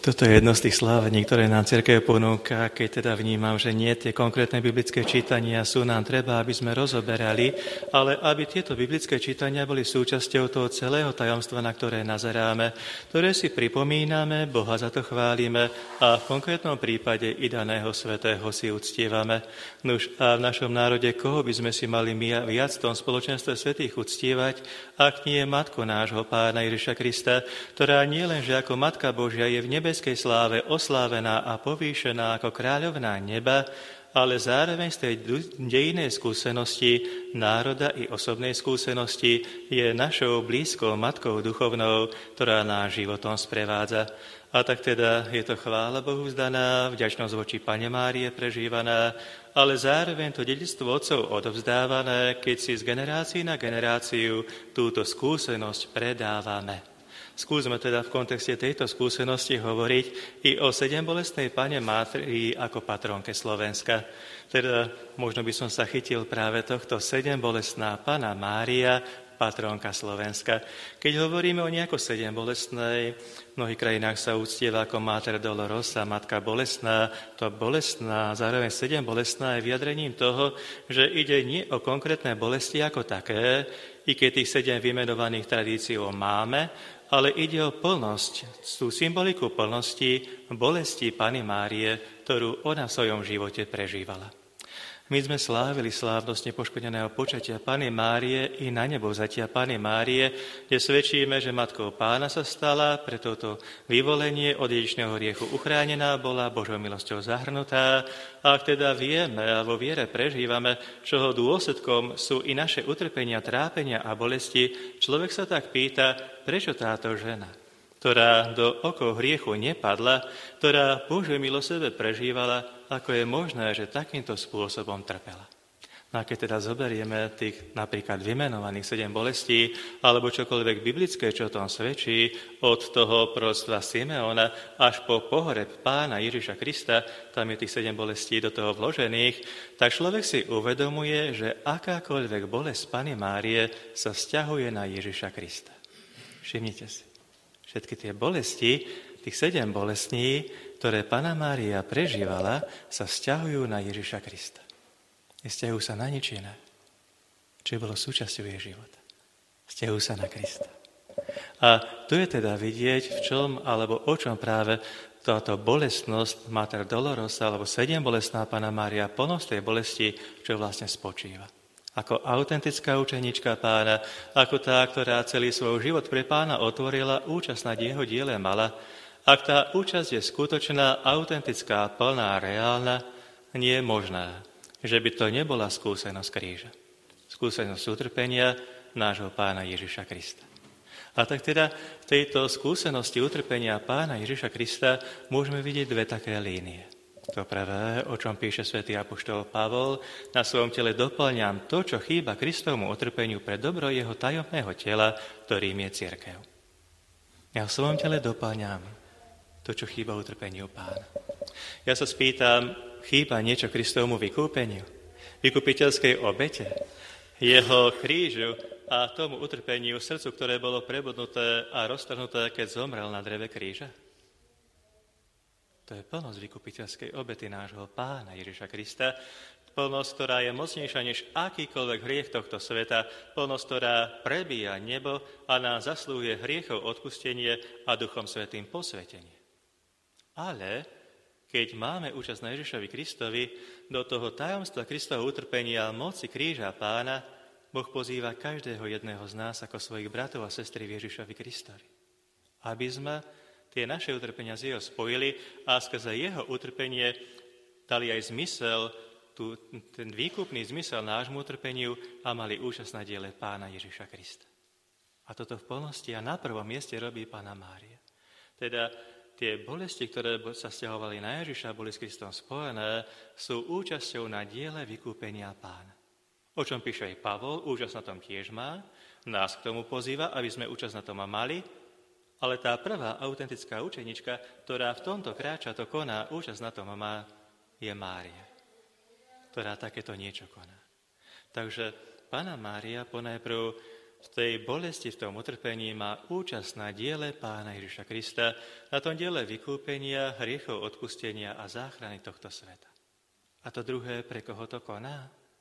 Toto je jedno z tých slávení, ktoré nám cirkev ponúka, keď teda vnímam, že nie tie konkrétne biblické čítania sú nám treba, aby sme rozoberali, ale aby tieto biblické čítania boli súčasťou toho celého tajomstva, na ktoré nazeráme, ktoré si pripomíname, Boha za to chválime a v konkrétnom prípade i daného svätého si uctievame. Nuž a v našom národe, koho by sme si mali viac v tom spoločenstve svätých uctievať, ak nie Matku nášho Pána Ježiša Krista, ktorá nie len, že ako Matka Božia je v nebeskej sláve oslávená a povýšená ako kráľovná neba, ale zároveň z tej dejinnej skúsenosti národa i osobnej skúsenosti je našou blízkou matkou duchovnou, ktorá nás životom sprevádza. A tak teda je to chvála Bohu vzdaná, vďačnosť voči Panne Márie prežívaná, ale zároveň to dedičstvo otcov odovzdávané, keď si z generácií na generáciu túto skúsenosť predávame. Skúsme teda v kontexte tejto skúsenosti hovoriť i o sedembolestnej Panne Márii ako patrónke Slovenska. Teda možno by som sa chytil práve tohto sedembolestná Panna Mária, patrónka Slovenska. Keď hovoríme o nejako sedembolestnej, v mnohých krajinách sa uctieva ako Mater Dolorosa, Matka bolestná. To bolestná, zároveň sedembolestná je vyjadrením toho, že ide nie o konkrétne bolesti ako také, i keď tých 7 vymenovaných tradíciou máme, ale ide o plnosť, tú symboliku plnosti bolesti Panny Márie, ktorú ona v svojom živote prežívala. My sme slávili slávnosť nepoškodeného počatia Panny Márie i na nebo vzatia Panny Márie, kde svedčíme, že Matkou Pána sa stala, pre toto vyvolenie od dedičného hriechu uchránená bola, Božou milosťou zahrnutá. A ak teda vieme a vo viere prežívame, čoho dôsledkom sú i naše utrpenia, trápenia a bolesti, človek sa tak pýta, prečo táto žena, ktorá do okov hriechu nepadla, ktorá Božiu milosť sebe prežívala, ako je možné, že takýmto spôsobom trpela. No a keď teda zoberieme tých napríklad vymenovaných 7 bolestí, alebo čokoľvek biblické, čo o tom svedčí, od toho proroctva Simeona až po pohoreb Pána Ježiša Krista, tam je tých 7 bolestí do toho vložených, tak človek si uvedomuje, že akákoľvek bolesť Panny Márie sa vzťahuje na Ježiša Krista. Všimnite si. Všetky tie bolesti, tých 7 bolestní, ktoré Panna Mária prežívala, sa vzťahujú na Ježiša Krista. Nevzťahujú sa na nič iné, čo bolo súčasťou jej života. Vzťahujú sa na Krista. A tu je teda vidieť, v čom alebo o čom práve táto bolestnosť Mater Dolorosa, alebo 7 bolestná Panna Mária, plnosť tej bolesti, čo vlastne spočíva. Ako autentická učenička Pána, ako tá, ktorá celý svoj život pre Pána otvorila, účasť na jeho diele mala. Ak tá účasť je skutočná, autentická, plná, reálna, nie je možné, že by to nebola skúsenosť kríža. Skúsenosť utrpenia nášho Pána Ježiša Krista. A tak teda v tejto skúsenosti utrpenia Pána Ježiša Krista môžeme vidieť 2 také línie. To prvé, o čom píše svätý apoštol Pavol, na svojom tele doplňam to, čo chýba Kristovmu utrpeniu pre dobro jeho tajomného tela, ktorým je cirkev. Ja v svojom tele doplňam to, čo chýba utrpeniu Pána. Ja sa spýtam, chýba niečo Kristovmu vykúpeniu, vykupiteľskej obete, jeho krížu a tomu utrpeniu srdcu, ktoré bolo prebodnuté a roztrhnuté, keď zomrel na dreve kríža? To je plnosť vykupiteľskej obety nášho Pána Ježiša Krista, plnosť, ktorá je mocnejšia než akýkoľvek hriech tohto sveta, plnosť, ktorá prebíja nebo a nám zaslúhuje hriechov odpustenie a Duchom Svätým posvetenie. Ale keď máme účasť na Ježišovi Kristovi, do toho tajomstva Kristovho utrpenia moci kríža Pána, Boh pozýva každého jedného z nás ako svojich bratov a sestry v Ježišovi Kristovi. Aby sme tie naše utrpenia z jeho spojili a skrze jeho utrpenie dali aj zmysel, ten výkupný zmysel nášmu utrpeniu a mali účasť na diele Pána Ježiša Krista. A toto v plnosti a na prvom mieste robí Panna Mária. Teda tie bolesti, ktoré sa sťahovali na Ježiša, boli s Kristom spojené, sú účasťou na diele vykúpenia Pána. O čom píše aj Pavol, účasť na tom tiež má, nás k tomu pozýva, aby sme účasť na tom mali, ale tá prvá autentická učenička, ktorá v tomto kráča, to koná, účasť na tom má, je Mária, ktorá takéto niečo koná. Takže Panna Mária ponajprv v tej bolesti, v tom utrpení má účasť na diele Pána Ježiša Krista, na tom diele vykúpenia, hriechov odpustenia a záchrany tohto sveta. A to druhé, pre koho to koná?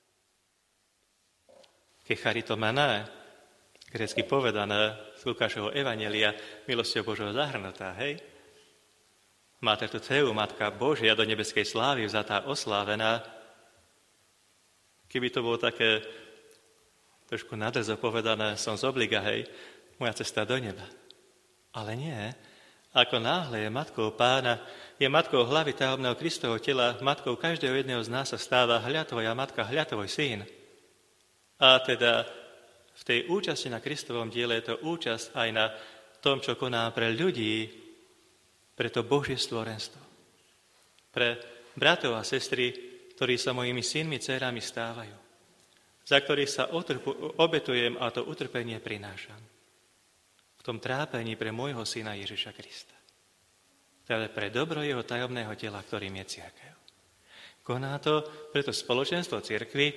Ke charitomané, grécky povedané z Lukášovho evanjelia, milosťou Božou zahrnutá, hej? Mater tu Theu, Matka Božia, do nebeskej slávy vzatá, oslávená. Keby to bolo také trošku nadrzo povedané, som z obliga, hej, moja cesta do neba. Ale nie. Ako náhle je matkou Pána, je matkou hlavy tajomného Kristovho tela, matkou každého jedného z nás sa stáva hľa tvoja matka, hľa tvoj syn. A teda v tej účasti na Kristovom diele je to účasť aj na tom, čo koná pre ľudí, pre to Božie stvorenstvo. Pre bratov a sestry, ktorí sa mojimi synmi, dcérami stávajú. Za ktorých sa obetujem a to utrpenie prinášam. V tom trápení pre môjho syna Ježiša Krista. Teda pre dobro jeho tajomného tela, ktorým je cirkev. Koná to preto spoločenstvo cirkvi,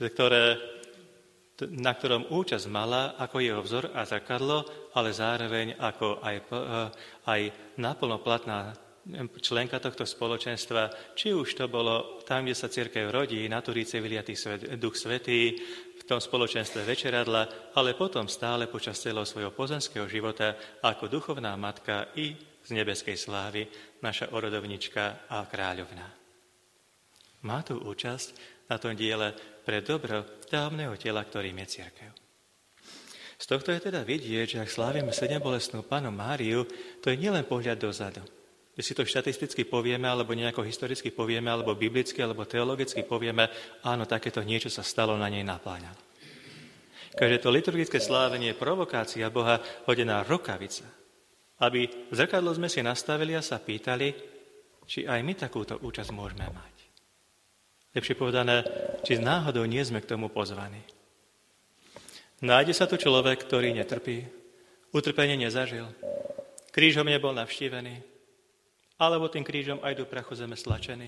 na ktorom účasť mala ako jeho vzor a zrkadlo, ale zároveň ako aj naplnoplatná členka tohto spoločenstva, či už to bolo tam, kde sa cirkev rodí, na Turíce vyliatý Duch Svätý, v tom spoločenstve večeradla, ale potom stále počas celého svojho pozemského života ako duchovná matka i z nebeskej slávy, naša orodovnička a kráľovná. Má tu účasť na tom diele pre dobro tajomného tela, ktorým je cirkev. Z tohto je teda vidieť, že ak slávime sedembolestnú Pannu Máriu, to je nielen pohľad dozadu. Keď si to štatisticky povieme, alebo nejako historicky povieme, alebo biblicky, alebo teologicky povieme, áno, takéto niečo sa stalo, na nej napláňalo. Každé to liturgické slávenie je provokácia Boha, hodená rukavica, aby zrkadlo sme si nastavili a sa pýtali, či aj my takúto účasť môžeme mať. Lepšie povedané, či náhodou nie sme k tomu pozvaní. Nájde sa tu človek, ktorý netrpí, utrpenie nezažil, krížom nebol navštívený, alebo tým krížom aj do prachu zeme stlačený.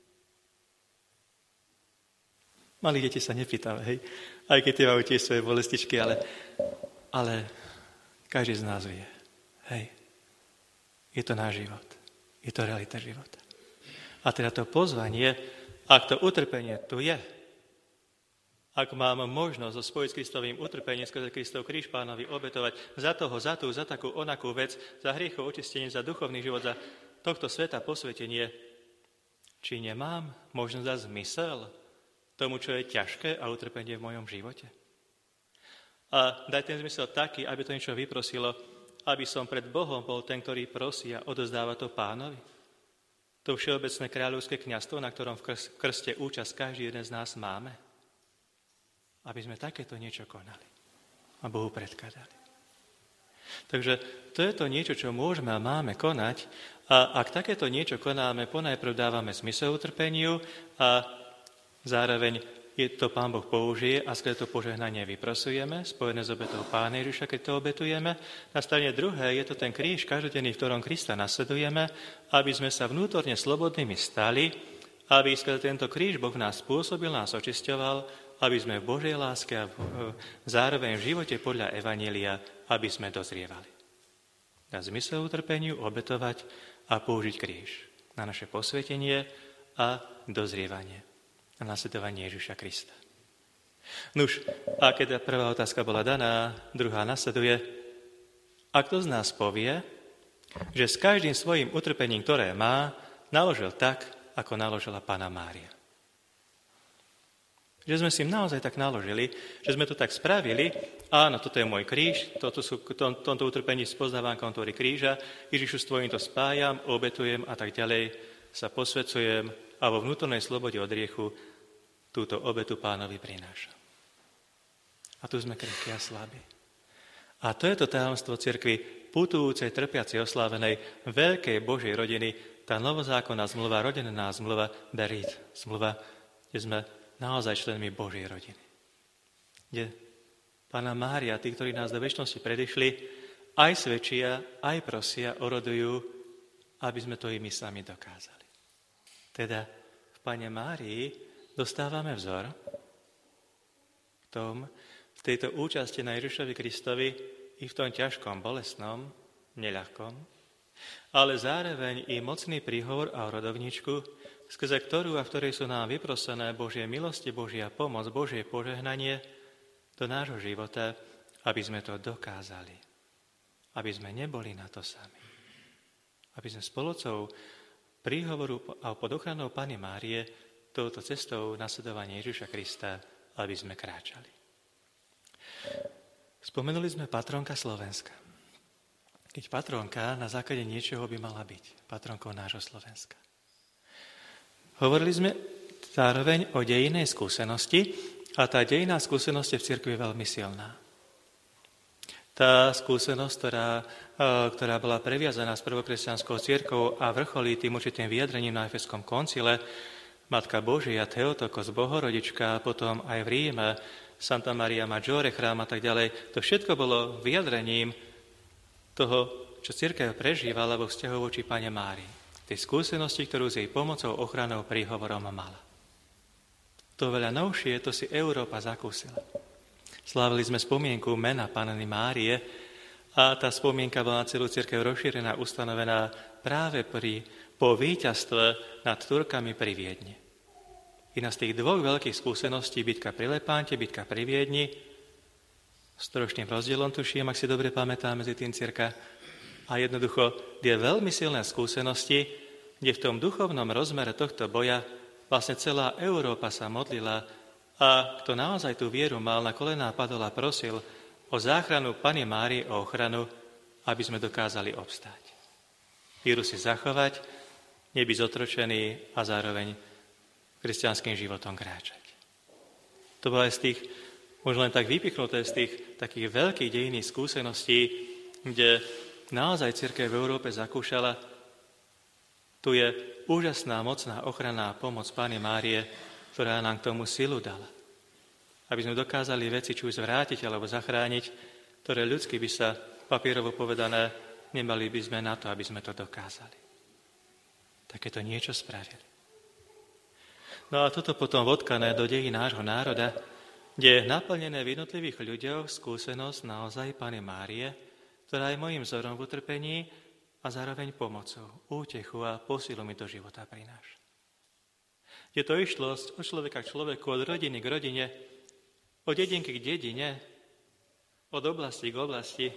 Malí deti sa nepýtame, hej, aj keď tie majú tiež svoje bolestičky, ale každý z nás vie, hej, je to náš život, je to realita života. A teda to pozvanie, ak to utrpenie tu je, ak mám možnosť so spojiť s Kristovým utrpením, skrze Kristov kríž Pánovi obetovať za takú onakú vec, za hriechov očistenie, za duchovný život, za tohto sveta posvetenie, či nemám možnosť dať zmysel tomu, čo je ťažké a utrpenie v mojom živote. A dať ten zmysel taký, aby to niečo vyprosilo, aby som pred Bohom bol ten, ktorý prosí a odozdáva to Pánovi. To všeobecné kráľovské kňazstvo, na ktorom v krste účasť každý jeden z nás máme. Aby sme takéto niečo konali a Bohu predkladali. Takže to je to niečo, čo môžeme a máme konať. A ak takéto niečo konáme, ponajprv dávame zmysel utrpeniu a zároveň je to Pán Boh použije a skrze to požehnanie vyprosujeme, spojené s obetou Pána Ježiša, keď to obetujeme. Na strane druhej je to ten kríž každodenný, v ktorom Krista nasledujeme, aby sme sa vnútorne slobodnými stali, aby skrze tento kríž Boh v nás spôsobil, nás očisťoval, aby sme v Božej láske a zároveň v živote podľa Evanjelia, aby sme dozrievali. Dať zmysel utrpeniu, obetovať a použiť kríž na naše posvetenie a dozrievanie, na nasledovanie Ježiša Krista. Nuž, a keď prvá otázka bola daná, druhá nasleduje. A kto z nás povie, že s každým svojim utrpením, ktoré má, naložil tak, ako naložila Panna Mária? Že sme si naozaj tak naložili, že sme to tak spravili, áno, toto je môj kríž, tomto utrpení spoznávam kontory kríža, Ježišu s tvojím to spájam, obetujem a tak ďalej, sa posvedcujem a vo vnútornej slobode od hriechu túto obetu Pánovi prinášam. A tu sme krehkí a slabí. A to je to tajomstvo cirkvi, putujúcej, trpiacej, oslávenej, veľkej Božej rodiny, tá novozákonná zmluva, rodená zmluva, berít, zmluva, kde sme naozaj členmi Božej rodiny. Kde Panna Mária, tí, ktorí nás do večnosti predišli, aj svedčia, aj prosia, orodujú, aby sme to i my sami dokázali. Teda v Panne Márii dostávame vzor v tom, v tejto účasti na Ježišovi Kristovi i v tom ťažkom, bolestnom, neľahkom, ale zároveň i mocný príhovor a rodovničku, skrze ktorú a v ktorej sú nám vyprosené Božie milosti, Božia pomoc, Božie požehnanie do nášho života, aby sme to dokázali. Aby sme neboli na to sami. Aby sme spolocou príhovoru a pod ochranou Panny Márie touto cestou nasledovania Ježiša Krista, aby sme kráčali. Spomenuli sme patrónka Slovenska. Keď patrónka na základe niečoho by mala byť patrónkou nášho Slovenska. Hovorili sme zároveň o dejinej skúsenosti a tá dejinná skúsenosť je v cirkvi veľmi silná. Tá skúsenosť, ktorá bola previazaná s prvokresťanskou cirkvou a vrcholí tým určitým vyjadrením na Efeskom koncile, Matka Božia, Theotokos, Bohorodička, a potom aj v Ríme, Santa Maria Maggiore, chrám a tak ďalej, to všetko bolo vyjadrením toho, čo cirkev prežívala vo vzťahu voči Panne Márii. Tej skúsenosti, ktorú s jej pomocou, ochranou, príhovorom mala. To veľa novšie, to si Európa zakúsila. Slávili sme spomienku mena Panny Márie a tá spomienka bola na celú cirkev rozšírená, ustanovená práve po víťazstve nad Turkami pri Viedni. Jedna z tých dvoch veľkých skúseností, bitka pri Lepánte, bitka pri Viedni, s trošným rozdielom tuším, ak si dobre pamätám, medzi tým cirka, a jednoducho tie veľmi silné skúsenosti, kde v tom duchovnom rozmere tohto boja vlastne celá Európa sa modlila a kto naozaj tú vieru mal, na kolená padol a prosil o záchranu Panny Márie, o ochranu, aby sme dokázali obstáť. Víru si zachovať, nebyť zotročený a zároveň kresťanským životom kráčať. To bolo aj z tých, možno len tak vypichnuté, z tých takých veľkých dejinných skúseností, kde naozaj cirkev v Európe zakúšala, tu je úžasná, mocná ochranná pomoc Panny Márie, ktorá nám k tomu silu dala. Aby sme dokázali veci či už zvrátiť alebo zachrániť, ktoré ľudsky by sa, papierovo povedané, nemali by sme na to, aby sme to dokázali. Takéto niečo spravili. No a toto potom vodkané do dejí nášho národa, kde je naplnené v jednotlivých ľuďoch skúsenosť naozaj Panny Márie, ktorá je mojím vzorom v utrpení a zároveň pomocou, útechu a posilu mi do života prináša. Kde to išlo od človeka k človeku, od rodiny k rodine, od dedinky k dedine, od oblasti k oblasti,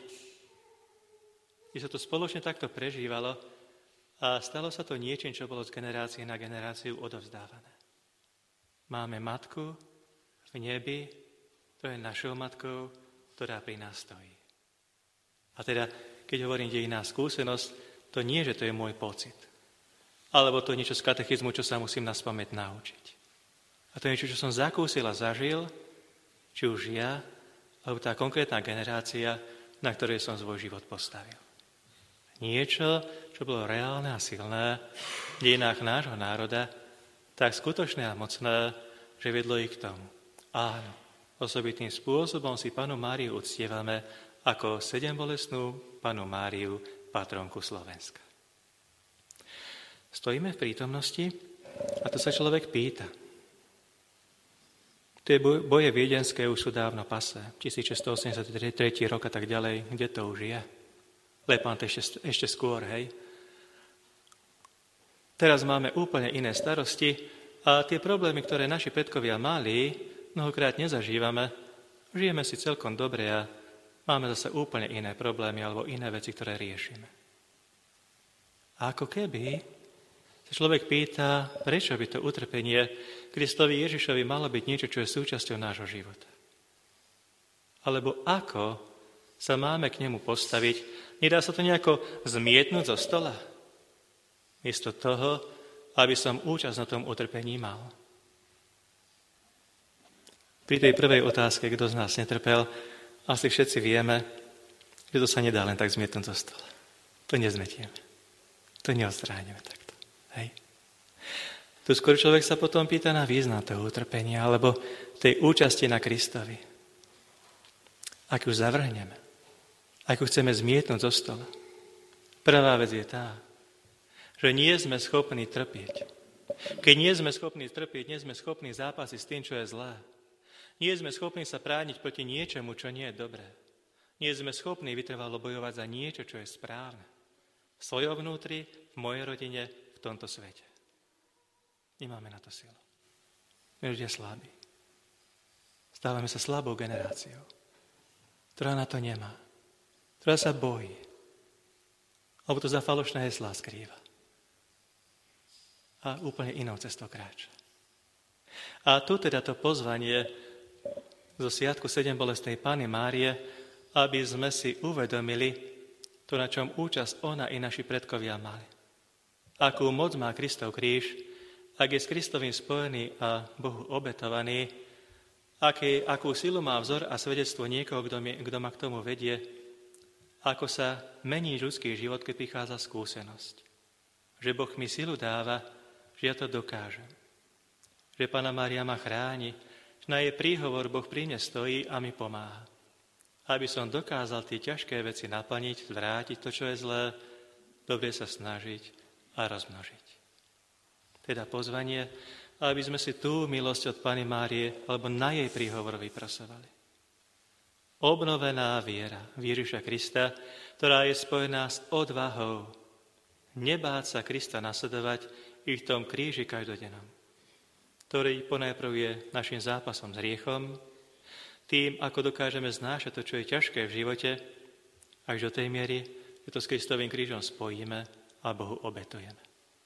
kde sa to spoločne takto prežívalo a stalo sa to niečím, čo bolo z generácie na generáciu odovzdávané. Máme matku v nebi, to je našou matkou, ktorá pri nás stojí. A teda, keď hovorím dejinná skúsenosť, to nie, že to je môj pocit. Alebo to niečo z katechizmu, čo sa musím naspamäť naučiť. A to je niečo, čo som zakúsil a zažil, či už ja, alebo tá konkrétna generácia, na ktorej som svoj život postavil. Niečo, čo bolo reálne a silné v dejinách nášho národa, tak skutočné a mocné, že vedlo ich k tomu. Áno, osobitným spôsobom si Pannu Máriu uctievame ako sedembolestnú Pannu Máriu, patrónku Slovenska. Stojíme v prítomnosti a to sa človek pýta. Tie boje viedenské už sú dávno pasé, 1683 rok a tak ďalej, kde to už je? Lepant ešte skôr, hej? Teraz máme úplne iné starosti a tie problémy, ktoré naši predkovia mali, mnohokrát nezažívame. Žijeme si celkom dobre a máme zase úplne iné problémy alebo iné veci, ktoré riešime. A ako keby sa človek pýta, prečo by to utrpenie Kristovi Ježišovi malo byť niečo, čo je súčasťou nášho života. Alebo ako sa máme k nemu postaviť? Nedá sa to nejako zmietnúť zo stola? Miesto toho, aby som účasť na tom utrpení mal. Pri tej prvej otázke, kto z nás netrpel, asi všetci vieme, že to sa nedá len tak zmietnúť zo stola. To nezmetieme. To neodstránime takto. Hej. Tu skôr človek sa potom pýta na význam toho utrpenia alebo tej účasti na Kristovi. Ak ju zavrhneme, ak ju chceme zmietnúť zo stola, prvá vec je tá, že nie sme schopní trpieť. Keď nie sme schopní trpieť, nie sme schopní zápasiť s tým, čo je zlé. Nie sme schopní sa brániť proti niečomu, čo nie je dobré. Nie sme schopní vytrvalo bojovať za niečo, čo je správne. V svojom vnútri, v mojej rodine, v tomto svete. Nemáme na to silu. My ľudia slabí. Stávame sa slabou generáciou, ktorá na to nemá, ktorá sa bojí, alebo to za falošné heslá skrýva. A úplne inou cestou kráča. A tu teda to pozvanie zo Sviatku 7 bolestnej Panny Márie, aby sme si uvedomili to, na čom účasť ona i naši predkovia mali. Akú moc má Kristov kríž, ak je s Kristovým spojený a Bohu obetovaný, akú silu má vzor a svedectvo niekoho, kto ma k tomu vedie, ako sa mení ľudský život, keď prichádza skúsenosť. Že Boh mi silu dáva, že ja to dokážem. Že Panna Mária ma chráni, že na jej príhovor Boh pri mne stojí a mi pomáha. Aby som dokázal tie ťažké veci naplniť, zvrátiť to, čo je zlé, dobre sa snažiť a rozmnožiť. Teda pozvanie, aby sme si tú milosť od Panny Márie alebo na jej príhovor vyprosovali. Obnovená viera Ježiša Krista, ktorá je spojená s odvahou nebáť sa Krista nasledovať i v tom kríži každodennom, ktorý ponajprv je našim zápasom s hriechom, tým, ako dokážeme znášať to, čo je ťažké v živote, až do tej miery, že to s Kristovým krížom spojíme a Bohu obetujeme.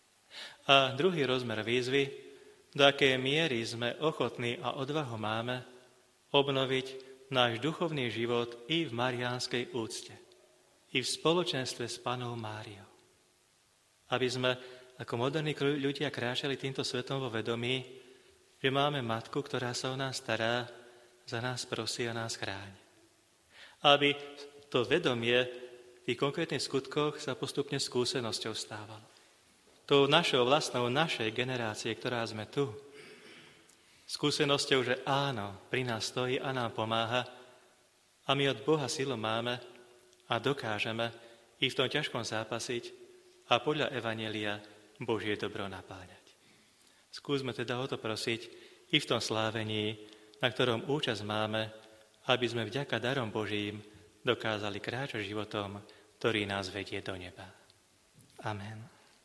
A druhý rozmer výzvy, do akej miery sme ochotní a odvahu máme obnoviť náš duchovný život i v mariánskej úcte, i v spoločenstve s Pannou Máriou. Aby sme ako moderní ľudia kráčali týmto svetom vo vedomí, že máme matku, ktorá sa o nás stará, za nás prosí a nás chráni. Aby to vedomie v tých konkrétnych skutkoch sa postupne skúsenosťou stávalo. Tou našou vlastnou, našej generácie, ktorá sme tu, skúsenosťou, že áno, pri nás stojí a nám pomáha a my od Boha silu máme a dokážeme i v tom ťažkom zápasiť a podľa evanjelia Božie dobro napáňať. Skúsme teda o to prosiť i v tom slávení, na ktorom účasť máme, aby sme vďaka darom Božím dokázali kráčať životom, ktorý nás vedie do neba. Amen.